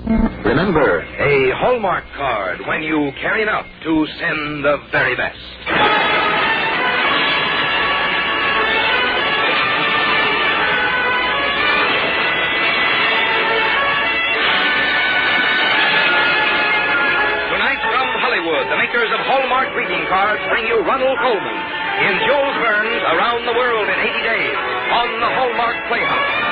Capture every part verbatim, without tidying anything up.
Remember, a Hallmark card when you carry enough to send the very best. Tonight from Hollywood, the makers of Hallmark greeting cards bring you Ronald Colman in Jules Verne's Around the World in eighty days on the Hallmark Playhouse.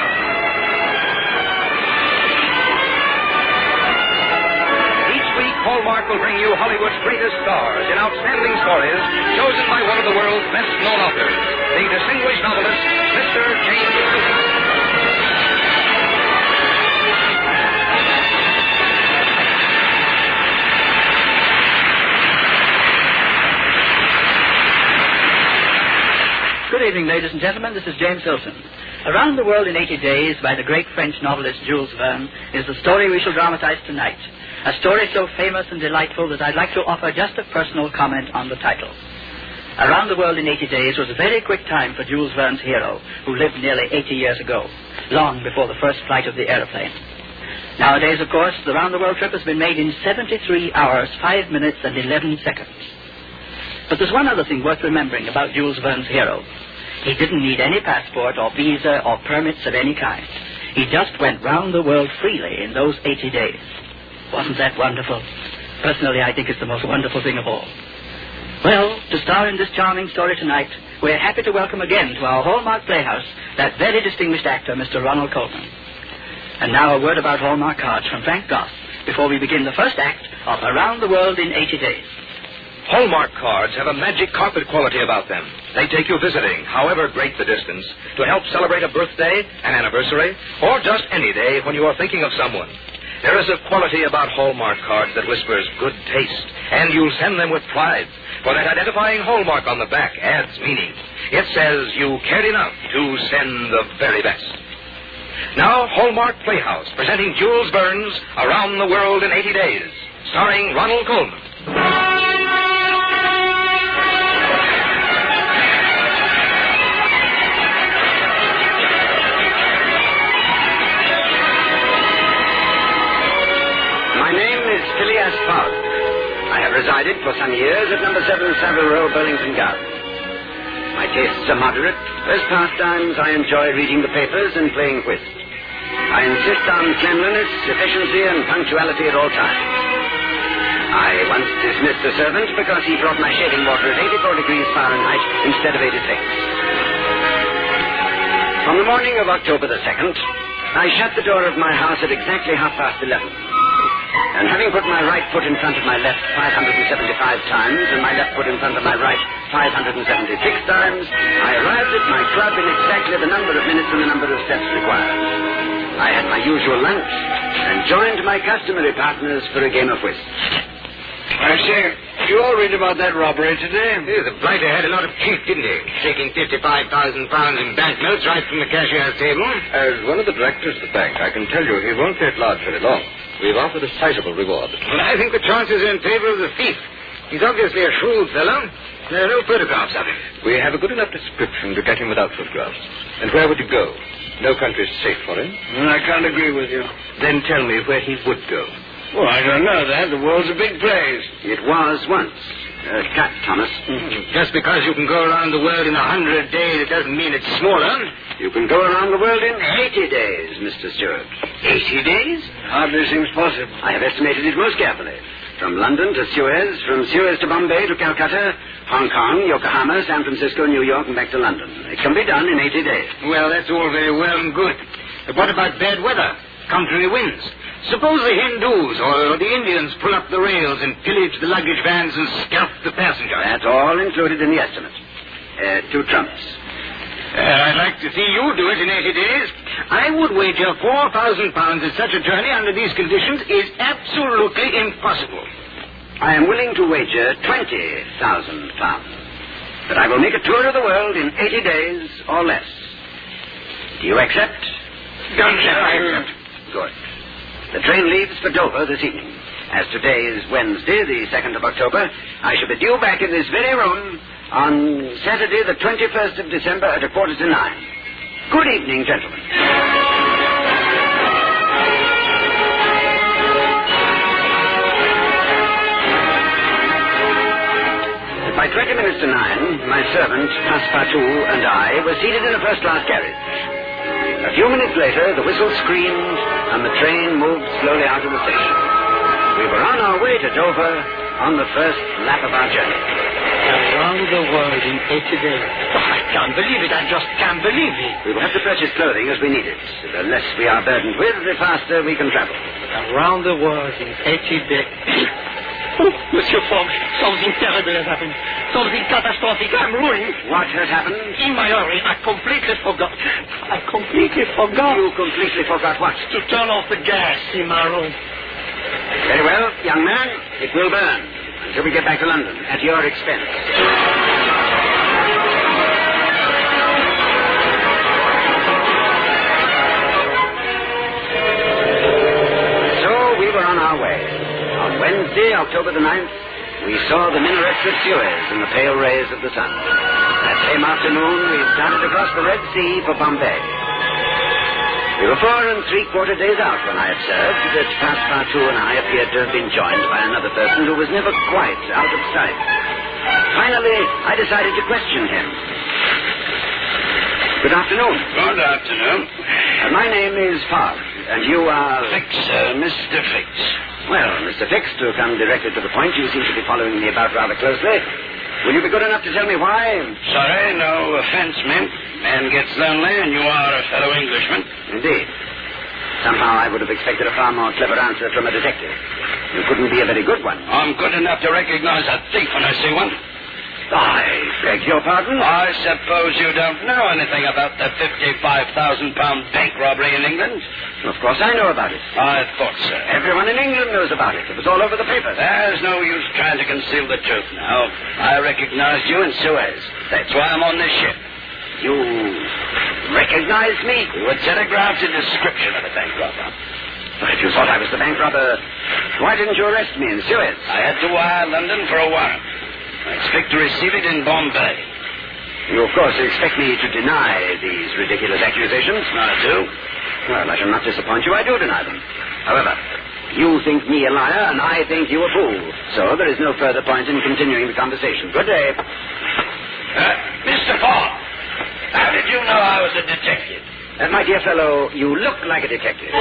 Hallmark will bring you Hollywood's greatest stars in outstanding stories chosen by one of the world's best-known authors, the distinguished novelist, Mister James Silson. Good evening, ladies and gentlemen. This is James Silson. Around the World in eighty days by the great French novelist Jules Verne is the story we shall dramatize tonight. A story so famous and delightful that I'd like to offer just a personal comment on the title. Around the World in eighty days was a very quick time for Jules Verne's hero, who lived nearly eighty years ago, long before the first flight of the aeroplane. Nowadays, of course, the round the world trip has been made in seventy-three hours, five minutes, and eleven seconds. But there's one other thing worth remembering about Jules Verne's hero. He didn't need any passport or visa or permits of any kind. He just went round the world freely in those eighty days. Wasn't that wonderful? Personally, I think it's the most wonderful thing of all. Well, to star in this charming story tonight, we're happy to welcome again to our Hallmark Playhouse that very distinguished actor, Mister Ronald Colman. And now a word about Hallmark cards from Frank Goss before we begin the first act of Around the World in eighty days. Hallmark cards have a magic carpet quality about them. They take you visiting, however great the distance, to help celebrate a birthday, an anniversary, or just any day when you are thinking of someone. There is a quality about Hallmark cards that whispers good taste, and you'll send them with pride, for that identifying Hallmark on the back adds meaning. It says you cared enough to send the very best. Now, Hallmark Playhouse, presenting Jules Verne's Around the World in eighty days, starring Ronald Colman. Phileas Fogg. I have resided for some years at number seven Savile Row, Burlington Gardens. My tastes are moderate. As pastimes, I enjoy reading the papers and playing whist. I insist on cleanliness, efficiency, and punctuality at all times. I once dismissed a servant because he brought my shaving water at eighty-four degrees Fahrenheit instead of eighty-six. On the morning of October the second, I shut the door of my house at exactly half past eleven. And having put my right foot in front of my left five hundred seventy-five times and my left foot in front of my right five hundred seventy-six times, I arrived at my club in exactly the number of minutes and the number of steps required. I had my usual lunch and joined my customary partners for a game of whist. I say, you all read about that robbery today? Yeah, the blighter had a lot of kink, didn't he? Taking fifty-five thousand pounds in banknotes right from the cashier's table. As one of the directors of the bank, I can tell you he won't stay at large very long. We've offered a sizable reward. Well, I think the chances are in favor of the thief. He's obviously a shrewd fellow. There are no photographs of him. We have a good enough description to get him without photographs. And where would he go? No country's safe for him. Well, I can't agree with you. Then tell me where he would go. Well, I don't know that. The world's a big place. It was once. Uh, cut, Thomas. Mm-hmm. Just because you can go around the world in a hundred days, it doesn't mean it's smaller. You can go around the world in eighty days, Mister Stewart. Eighty days? Hardly seems possible. I have estimated it most carefully. From London to Suez, from Suez to Bombay to Calcutta, Hong Kong, Yokohama, San Francisco, New York, and back to London. It can be done in eighty days. Well, that's all very well and good. But what about bad weather? Contrary winds? Suppose the Hindus or the Indians pull up the rails and pillage the luggage vans and scalp the passengers. That's all included in the estimate. Uh, two trumps. Uh, I'd like to see you do it in eighty days. I would wager four thousand pounds that such a journey under these conditions is absolutely impossible. I am willing to wager twenty thousand pounds. But I will make a tour of the world in eighty days or less. Do you accept? Done, sir. I accept. Good. The train leaves for Dover this evening. As today is Wednesday, the second of October, I shall be due back in this very room on Saturday, the twenty-first of December at a quarter to nine. Good evening, gentlemen. Passepartout and I were seated in a first-class carriage. A few minutes later, the whistle screamed and the train moved slowly out of the station. We were on our way to Dover on the first lap of our journey. Around the world in eighty days. Oh, I can't believe it. I just can't believe it. We will have to purchase clothing as we need it. The less we are burdened with, the faster we can travel. Around the world in eighty days. Oh, Monsieur Fogg, something terrible has happened. Something catastrophic. I'm ruined. What has happened? In my hurry, I completely forgot. I completely forgot. You completely forgot what? To turn off the gas in my room. Very well, young man. It will burn until we get back to London at your expense. So we were on our way. On Wednesday, October the ninth, we saw the minarets of Suez in the pale rays of the sun. That same afternoon, we started across the Red Sea for Bombay. We were four and three-quarter days out when I observed that Passepartout and I appeared to have been joined by another person who was never quite out of sight. Finally, I decided to question him. Good afternoon. Good afternoon. Uh, my name is Fogg, and you are... Fix, uh, Mister Fix. Well, Mister Fix, to come directly to the point, you seem to be following me about rather closely. Will you be good enough to tell me why? Sorry, no offense meant. Man gets lonely, and you are a fellow Englishman. Indeed. Somehow I would have expected a far more clever answer from a detective. You couldn't be a very good one. I'm good enough to recognize a thief when I see one. I beg your pardon? I suppose you don't know anything about the fifty-five thousand pound bank robbery in England? Of course I know about it. I thought so. Everyone in England knows about it. It was all over the papers. There's no use trying to conceal the truth now. I recognized you in Suez. That's why I'm on this ship. You recognized me? You were telegraphed a description of the bank robber. But if you thought I was the bank robber, why didn't you arrest me in Suez? I had to wire London for a warrant. I expect to receive it in Bombay. You, of course, expect me to deny these ridiculous accusations? I do. Well, I shall not disappoint you. I do deny them. However, you think me a liar, and I think you a fool. So there is no further point in continuing the conversation. Good day. Uh, Mister Fogg, how did you know I was a detective? Uh, my dear fellow, you look like a detective.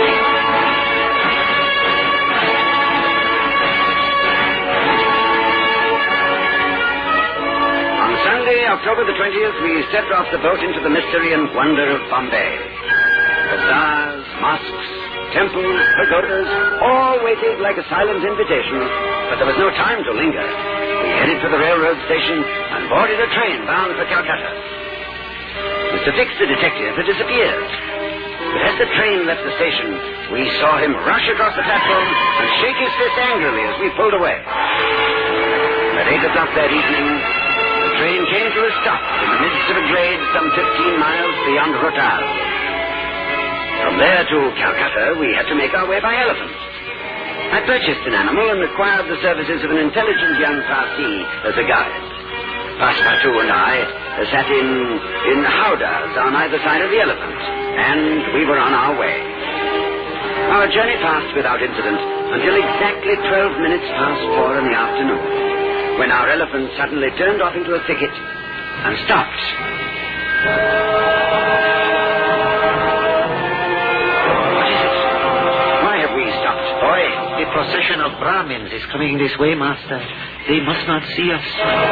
On Sunday, October the twentieth, we stepped off the boat into the mystery and wonder of Bombay. Bazaars, mosques, temples, pagodas, all waited like a silent invitation, but there was no time to linger. We headed for the railroad station and boarded a train bound for Calcutta. Mister Fix, the detective, had disappeared. But as the train left the station, we saw him rush across the platform and shake his fist angrily as we pulled away. At eight o'clock that evening, the train came to a stop in the midst of a glade some fifteen miles beyond Rohtal. From there to Calcutta, we had to make our way by elephant. I purchased an animal and acquired the services of an intelligent young Parsi as a guide. Passepartout and I sat in, in howdahs on either side of the elephant, and we were on our way. Our journey passed without incident until exactly twelve minutes past four in the afternoon, when our elephant suddenly turned off into a thicket and stopped. Boy, the procession of Brahmins is coming this way, Master. They must not see us.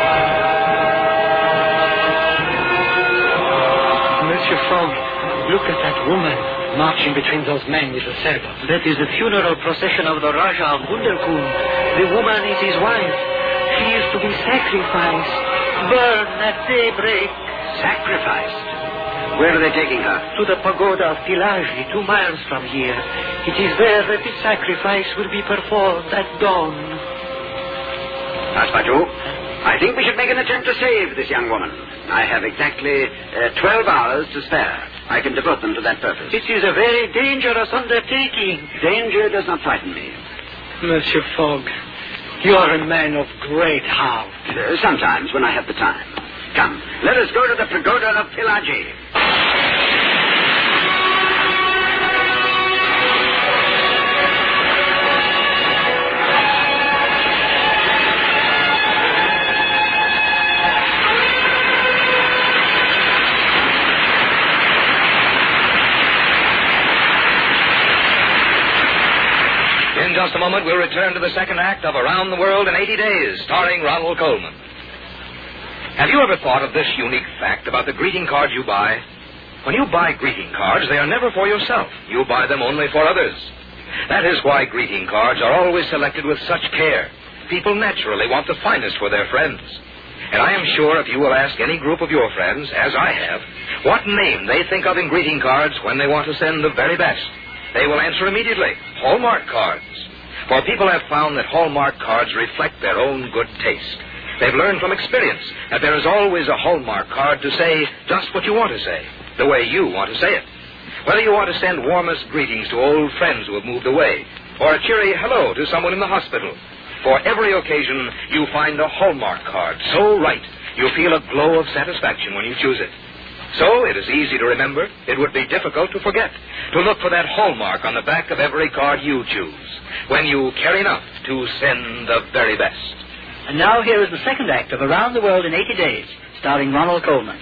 Monsieur Fogg, look at that woman marching between those men with the sabre. That is the funeral procession of the Raja of Bundelkund. The woman is his wife. She is to be sacrificed, burned at daybreak. Sacrificed? Where are they taking her? To the pagoda of Tilaji, two miles from here. It is there that the sacrifice will be performed at dawn. Passepartout, I think we should make an attempt to save this young woman. I have exactly uh, twelve hours to spare. I can devote them to that purpose. It is a very dangerous undertaking. Danger does not frighten me. Monsieur Fogg, you are a man of great heart. Uh, sometimes, when I have the time. Come, let us go to the pagoda of Tilaji. just a moment, we'll return to the second act of Around the World in eighty days, starring Ronald Colman. Have you ever thought of this unique fact about the greeting cards you buy? When you buy greeting cards, they are never for yourself. You buy them only for others. That is why greeting cards are always selected with such care. People naturally want the finest for their friends. And I am sure if you will ask any group of your friends, as I have, what name they think of in greeting cards when they want to send the very best, they will answer immediately, Hallmark cards. For people have found that Hallmark cards reflect their own good taste. They've learned from experience that there is always a Hallmark card to say just what you want to say, the way you want to say it. Whether you want to send warmest greetings to old friends who have moved away, or a cheery hello to someone in the hospital, for every occasion you find a Hallmark card so right you feel a glow of satisfaction when you choose it. So it is easy to remember. It would be difficult to forget. To look for that hallmark on the back of every card you choose when you care enough to send the very best. And now here is the second act of Around the World in eighty days, starring Ronald Colman.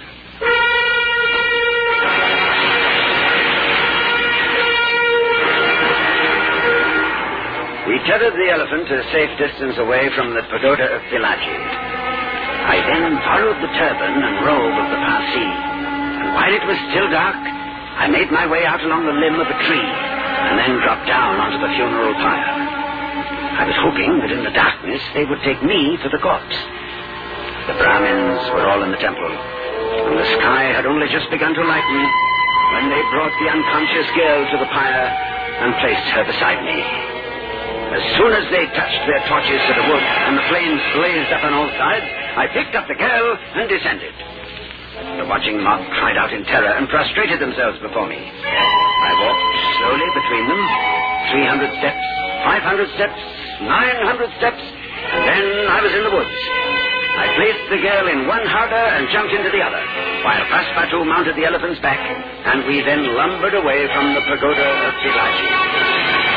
We tethered the elephant a safe distance away from the pagoda of Pilaji. I then borrowed the turban and robe of the Parsi, and while it was still dark, I made my way out along the limb of a tree, and then dropped down onto the funeral pyre. I was hoping that in the darkness they would take me for the corpse. The Brahmins were all in the temple, and the sky had only just begun to lighten when they brought the unconscious girl to the pyre and placed her beside me. As soon as they touched their torches to the wood and the flames blazed up on all sides, I picked up the girl and descended. The watching mob cried out in terror and prostrated themselves before me. I walked slowly between them, three hundred steps, five hundred steps, nine hundred steps, and then I was in the woods. I placed the girl in one harder and jumped into the other, while Passepartout mounted the elephant's back, and we then lumbered away from the pagoda of Pilaji.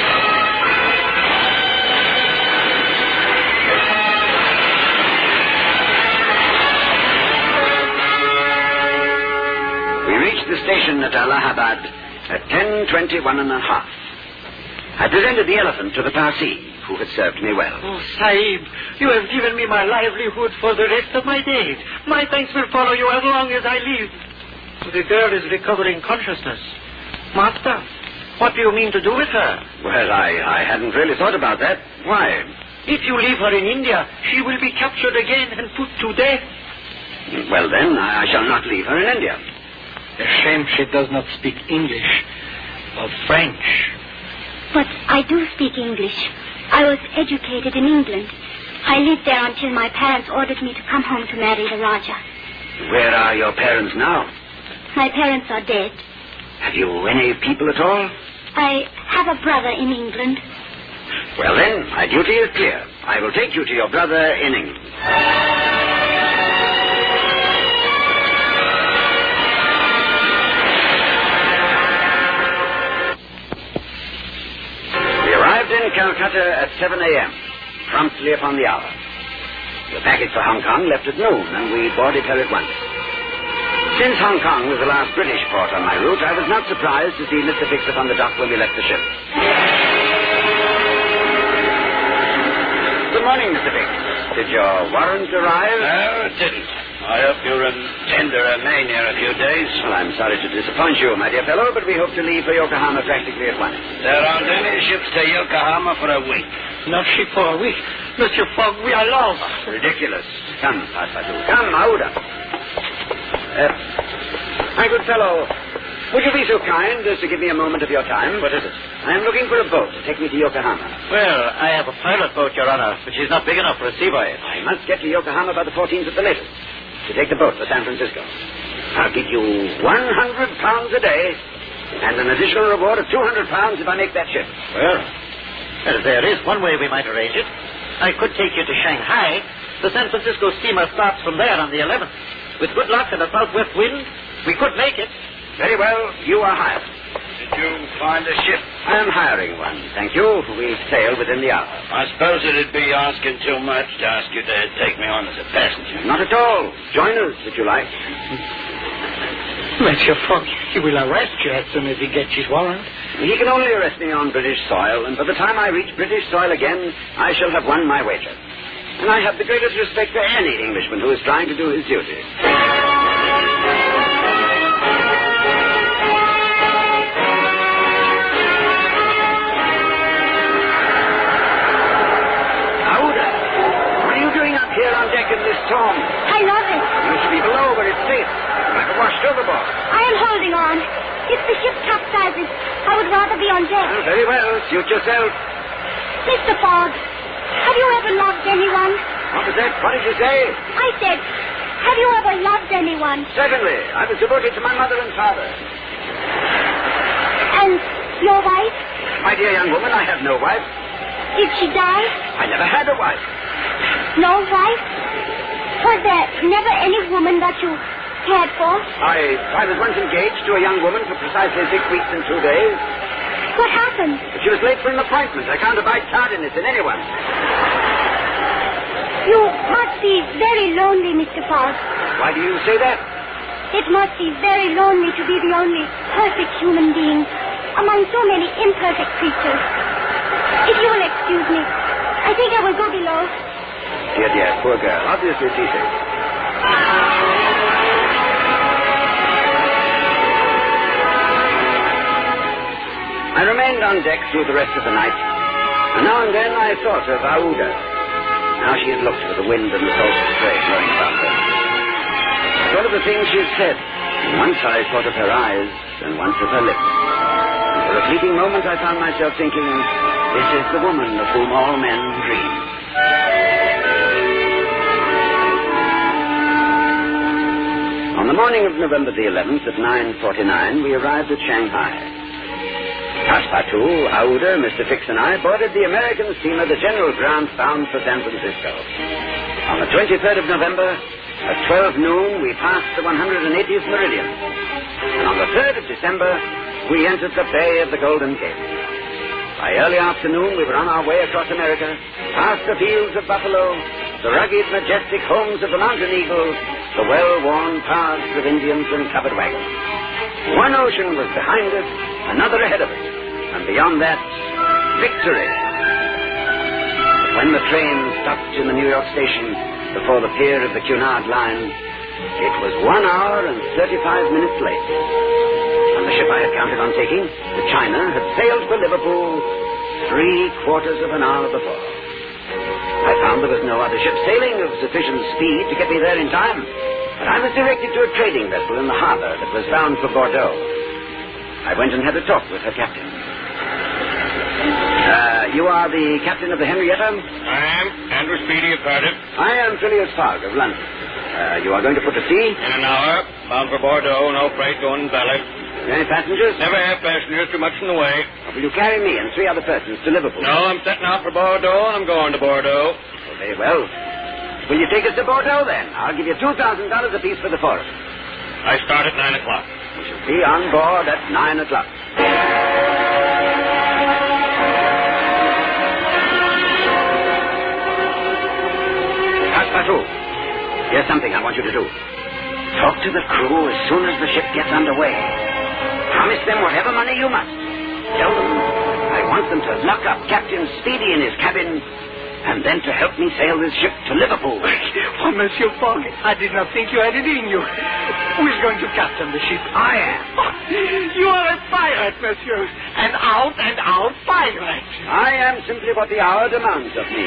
We reached the station at Allahabad at ten twenty-one and a half. I presented the elephant to the Parsi, who had served me well. Oh, Sahib, you have given me my livelihood for the rest of my days. My thanks will follow you as long as I live. The girl is recovering consciousness. Master, what do you mean to do with her? Well, I, I hadn't really thought about that. Why? If you leave her in India, she will be captured again and put to death. Well, then, I, I shall not leave her in India. A shame she does not speak English or French. But I do speak English. I was educated in England. I lived there until my parents ordered me to come home to marry the Raja. Where are your parents now? My parents are dead. Have you any people at all? I have a brother in England. Well then, my duty is clear. I will take you to your brother in England. In Calcutta at seven a.m., promptly upon the hour. The packet for Hong Kong left at noon, and we boarded her at once. Since Hong Kong was the last British port on my route, I was not surprised to see Mister Fix upon the dock when we left the ship. Good morning, Mister Fix. Did your warrant arrive? No, it didn't. I hope you'll attend to Romania a few days. Well, I'm sorry to disappoint you, my dear fellow, but we hope to leave for Yokohama practically at once. There aren't any ships to Yokohama for a week. Not ship for a week. Monsieur Fogg, we are lost. Oh, ridiculous. Come, Passepartout. Come, Aouda. Uh, my good fellow, would you be so kind as to give me a moment of your time? What is it? I am looking for a boat to take me to Yokohama. Well, I have a pilot boat, Your Honor, which is not big enough for a sea voyage. I must get to Yokohama by the fourteenth at the latest to take the boat for San Francisco. I'll give you one hundred pounds a day and an additional reward of two hundred pounds if I make that ship. Well, well, there is one way we might arrange it. I could take you to Shanghai. The San Francisco steamer starts from there on the eleventh. With good luck and a southwest wind, we could make it. Very well, you are hired. Did you find a ship? I am hiring one, thank you. We sail within the hour. I suppose it'd be asking too much to ask you to take me on as a passenger. Not at all. Join us, if you like. Monsieur Fogg, he will arrest you as soon as he gets his warrant. He can only arrest me on British soil, and by the time I reach British soil again, I shall have won my wager. And I have the greatest respect for any Englishman who is trying to do his duty. Aouda, what are you doing up here on deck in this storm? I love it. You should be below where it's safe. You might be washed overboard. I am holding on. If the ship capsizes, I would rather be on deck. Well, very well. Suit yourself. Mister Fogg, have you ever loved anyone? What was that? What did you say? I said, have you ever loved anyone? Certainly. I was devoted to my mother and father. And your wife? My dear young woman, I have no wife. Did she die? I never had a wife. No wife? Was there never any woman that you cared for? I, I was once engaged to a young woman for precisely six weeks and two days. What happened? But she was late for an appointment. I can't abide tardiness in anyone. You must be very lonely, Mister Fogg. Why do you say that? It must be very lonely to be the only perfect human being among so many imperfect creatures. If you will excuse me, I think I will go below. Dear, dear, poor girl. Obviously seasick. I remained on deck through the rest of the night, and now and then I thought of Aouda. How she had looked with the wind and the salt spray blowing about her. I thought of the things she had said, and once I thought of her eyes, and once of her lips. And for a fleeting moment I found myself thinking, this is the woman of whom all men dream. On the morning of November the eleventh at nine forty-nine, we arrived at Shanghai. Passepartout, Aouda, Mister Fix, and I boarded the American steamer, the General Grant, bound for San Francisco. On the twenty-third of November, at twelve noon, we passed the one hundred eightieth meridian. And on the third of December, we entered the Bay of the Golden Gate. By early afternoon, we were on our way across America, past the fields of buffalo, the rugged, majestic homes of the mountain eagle, the well-worn paths of Indians and covered wagons. One ocean was behind us, another ahead of us, and beyond that, victory. But when the train stopped in the New York station before the pier of the Cunard line, it was one hour and thirty-five minutes late. And the ship I had counted on taking, the China, had sailed for Liverpool three quarters of an hour before. I found there was no other ship sailing of sufficient speed to get me there in time, but I was directed to a trading vessel in the harbor that was bound for Bordeaux. I went and had a talk with her captain. Uh, you are the captain of the Henrietta? I am. Andrew Speedy of Cardiff. I am Phileas Fogg of London. Uh, you are going to put to sea? In an hour. Bound for Bordeaux. No freight going ballast. Any passengers? Never have passengers. Too much in the way. Or will you carry me and three other persons to Liverpool? No, I'm setting out for Bordeaux, and I'm going to Bordeaux. Well, very well. Will you take us to Bordeaux, then? I'll give you two thousand dollars apiece for the four of us. I start at nine o'clock. We shall be on board at nine o'clock. Passepartout, here's something I want you to do. Talk to the crew as soon as the ship gets underway. Promise them whatever money you must. Tell them I want them to lock up Captain Speedy in his cabin and then to help me sail this ship to Liverpool. Oh, Monsieur Fogg, I did not think you had it in you. Who is going to captain the ship? I am. Oh, you are a pirate, Monsieur. An out-and-out pirate. I am simply what the hour demands of me.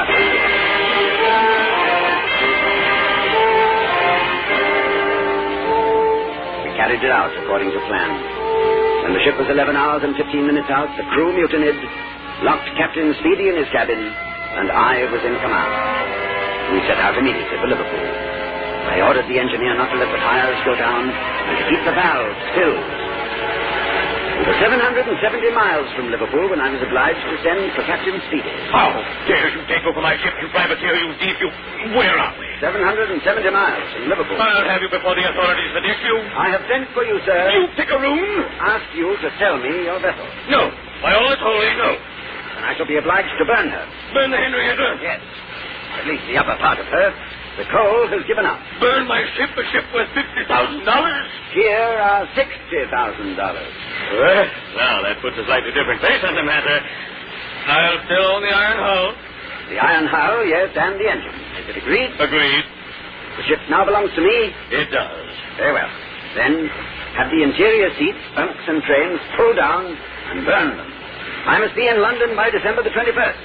We carried it out according to plan. When the ship was eleven hours and fifteen minutes out, the crew mutinied, locked Captain Speedy in his cabin, and I was in command. We set out immediately for Liverpool. I ordered the engineer not to let the tires go down and to keep the valves filled. We were seven hundred seventy miles from Liverpool when I was obliged to send for Captain Speedy. How dare you take over my ship, you privateer, you thief, you... Where are we? seven hundred seventy miles from Liverpool. I'll have you before the authorities that issue. I have sent for you, sir. You pickaroon! Ask you to sell me your vessel. No. By all that's holy, no. And I shall be obliged to burn her. Burn the Henrietta? Yes. At least the upper part of her. The coal has given up. Burn my ship, a ship worth fifty thousand dollars? Here are sixty thousand dollars. Well, well, that puts a slightly different face on the matter. I'll still own the iron hull. The iron hull, yes, and the engine. Is it agreed? Agreed. The ship now belongs to me? It does. Very well. Then have the interior seats, bunks, and trains pulled down and burn them. I must be in London by December the twenty-first.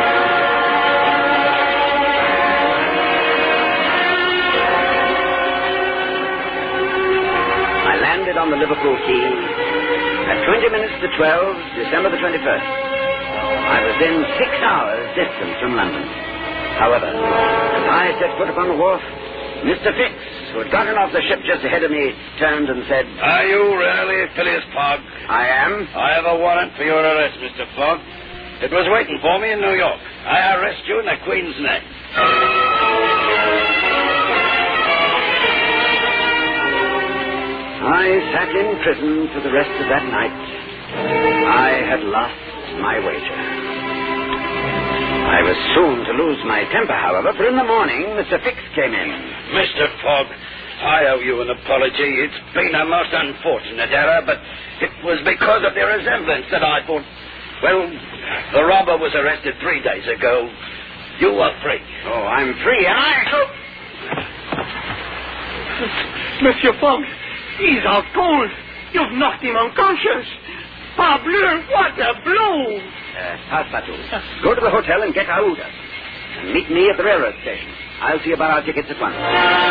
I landed on the Liverpool quay at twenty minutes to twelve, December the twenty-first. I was then six hours distant from London. However, as I set foot upon the wharf, Mister Fix, who had gotten off the ship just ahead of me, turned and said, Are you really Phileas Fogg? I am. I have a warrant for your arrest, Mister Fogg. It was waiting for me in New York. I arrest you in the Queen's name. I sat in prison for the rest of that night. I had lost my wager. I was soon to lose my temper, however, for in the morning Mister Fix came in. Mister Fogg, I owe you an apology. It's been a most unfortunate error, but it was because of the resemblance that I thought... Well, the robber was arrested three days ago. You are free. Oh, I'm free, and I... Oh. Monsieur Fogg, he's out cold. You've knocked him unconscious. Parbleu, what a blow! Uh, Passepartout, go to the hotel and get Aouda. And meet me at the railroad station. I'll see about our tickets at once.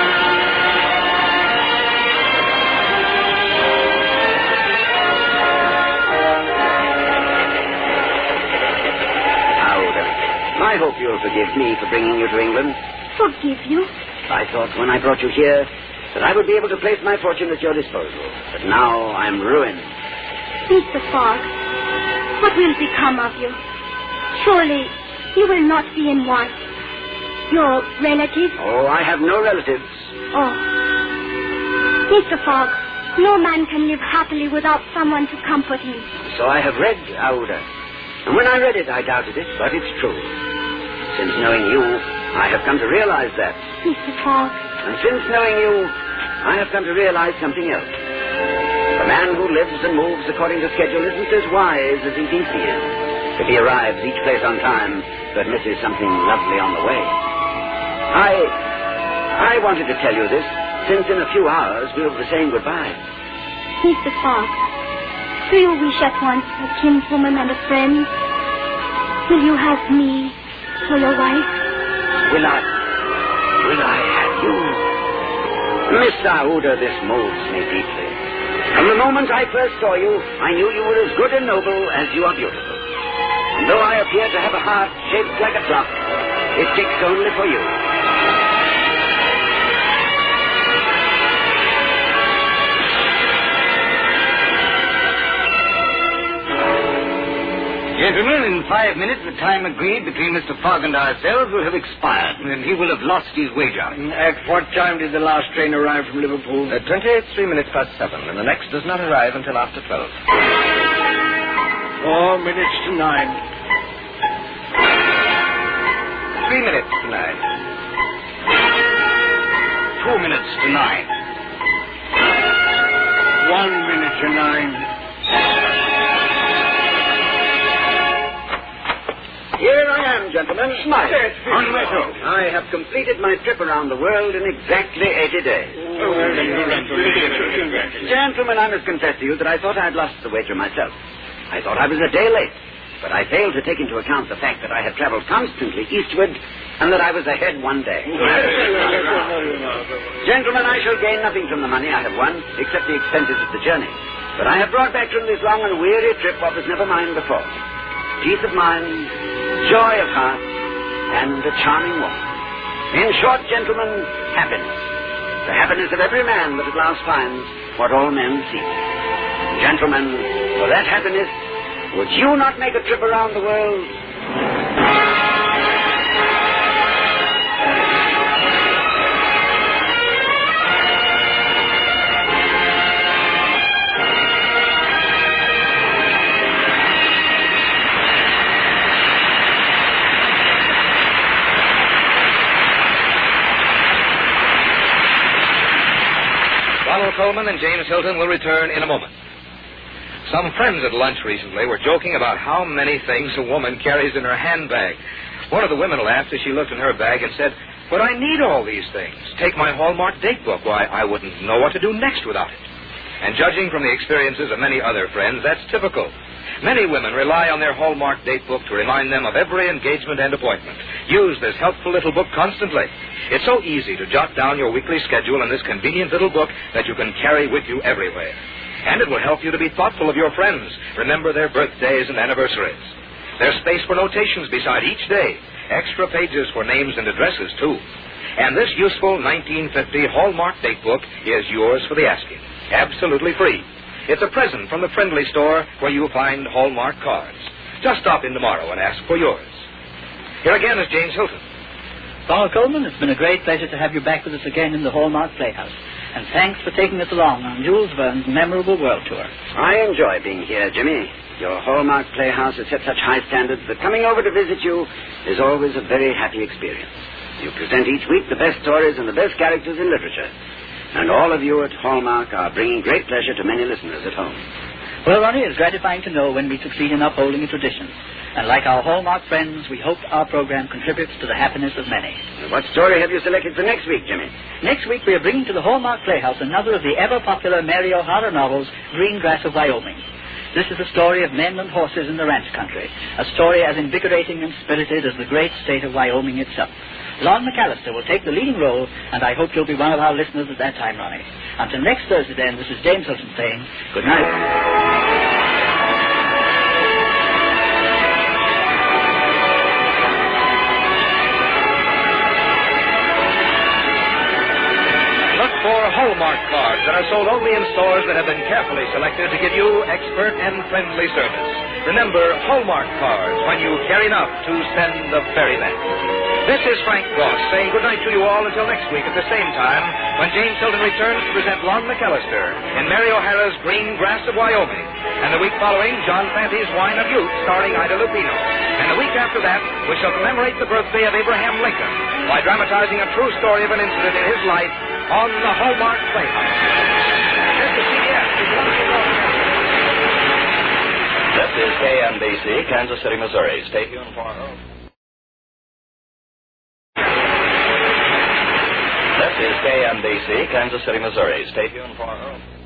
Aouda, I hope you'll forgive me for bringing you to England. Forgive you? I thought when I brought you here that I would be able to place my fortune at your disposal. But now I'm ruined. Mister Fogg, what will become of you? Surely you will not be in want. Your relatives? Oh, I have no relatives. Oh. Mister Fogg, no man can live happily without someone to comfort him. So I have read Aouda. And when I read it, I doubted it, but it's true. Since knowing you, I have come to realize that. Mister Fogg. And since knowing you, I have come to realize something else. The man who lives and moves according to schedule isn't as wise as he thinks he is. If he arrives each place on time, but misses something lovely on the way. I... I wanted to tell you this, since in a few hours we'll be saying goodbye. Mister Fogg, do you wish at once a kinswoman and a friend? Will you have me for your wife? Will I... Will I have you? Miss Aouda, this moves me deeply. From the moment I first saw you, I knew you were as good and noble as you are beautiful. And though I appear to have a heart shaped like a clock, it ticks only for you. Gentlemen, in five minutes, the time agreed between Mister Fogg and ourselves will have expired, and he will have lost his wager. At what time did the last train arrive from Liverpool? At twenty-three minutes past seven, and the next does not arrive until after twelve. Four minutes to nine. Three minutes to nine. Two minutes to nine. One minute to nine. Here I am, gentlemen. Smile. On my toe. I have completed my trip around the world in exactly eighty days. Oh, Gentlemen, I must confess to you that I thought I had lost the wager myself. I thought I was a day late, but I failed to take into account the fact that I had traveled constantly eastward and that I was ahead one day. Gentlemen, I shall gain nothing from the money I have won, except the expenses of the journey. But I have brought back from this long and weary trip what was never mine before. Peace of mind, joy of heart, and a charming woman. In short, gentlemen, happiness. The happiness of every man that at last finds what all men seek. Gentlemen, for that happiness, would you not make a trip around the world? Coleman and James Hilton will return in a moment. Some friends at lunch recently were joking about how many things a woman carries in her handbag. One of the women laughed as she looked in her bag and said, "But I need all these things. Take my Hallmark date book. Why, I wouldn't know what to do next without it." And judging from the experiences of many other friends, that's typical. Many women rely on their Hallmark date book to remind them of every engagement and appointment. Use this helpful little book constantly. It's so easy to jot down your weekly schedule in this convenient little book that you can carry with you everywhere. And it will help you to be thoughtful of your friends. Remember their birthdays and anniversaries. There's space for notations beside each day. Extra pages for names and addresses, too. And this useful nineteen fifty Hallmark date book is yours for the asking. Absolutely free. It's a present from the friendly store where you'll find Hallmark cards. Just stop in tomorrow and ask for yours. Here again is James Hilton. Paul Coleman, it's been a great pleasure to have you back with us again in the Hallmark Playhouse. And thanks for taking us along on Jules Verne's memorable world tour. I enjoy being here, Jimmy. Your Hallmark Playhouse has set such high standards that coming over to visit you is always a very happy experience. You present each week the best stories and the best characters in literature. And all of you at Hallmark are bringing great pleasure to many listeners at home. Well, Ronnie, it's gratifying to know when we succeed in upholding a tradition. And like our Hallmark friends, we hope our program contributes to the happiness of many. What story have you selected for next week, Jimmy? Next week, we are bringing to the Hallmark Playhouse another of the ever-popular Mary O'Hara novels, Green Grass of Wyoming. This is a story of men and horses in the ranch country, a story as invigorating and spirited as the great state of Wyoming itself. Lon McAllister will take the leading role, and I hope you'll be one of our listeners at that time, Ronnie. Until next Thursday, then, this is James Hilton saying good night. For Hallmark cards that are sold only in stores that have been carefully selected to give you expert and friendly service. Remember Hallmark cards when you care enough to send the very best. This is Frank Goss saying goodnight to you all until next week at the same time when James Hilton returns to present Lon McAllister in Mary O'Hara's Green Grass of Wyoming. And the week following, John Fante's Wine of Youth starring Ida Lupino. And the week after that, we shall commemorate the birthday of Abraham Lincoln by dramatizing a true story of an incident in his life on the Hallmark Playhouse. This is C B S. This is K N B C, Kansas City, Missouri. Stay tuned for... This is K N B C, Kansas City, Missouri. Stay tuned for...